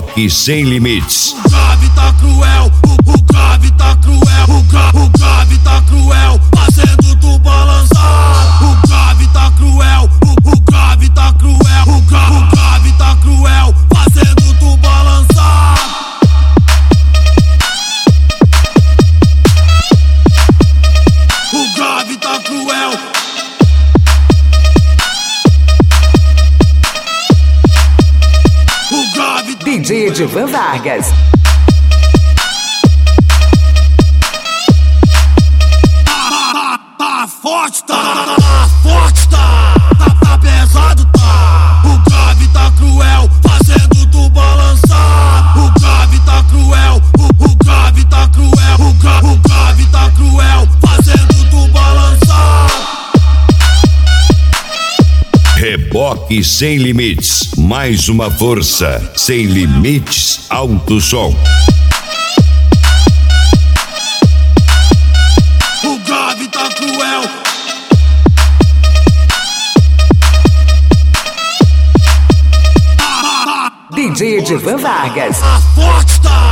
Reboque Sem Limites. O grave tá cruel, o grave tá cruel, o grave tá cruel, fazendo tu balançar. O grave tá cruel, o grave tá cruel, o grave tá cruel, fazendo tu balançar. O grave tá cruel. O grave DJ Edivan Vargas. Tá forte, tá forte, tá pesado, tá. O grave tá cruel, fazendo tu balançar. O grave tá cruel, o grave tá cruel, o grave tá cruel, fazendo tu balançar. Reboque Sem Limites. Mais uma força. Sem Limites Alto Som. O grave tá cruel. DJ Edivan Vargas. Tá forte, tá.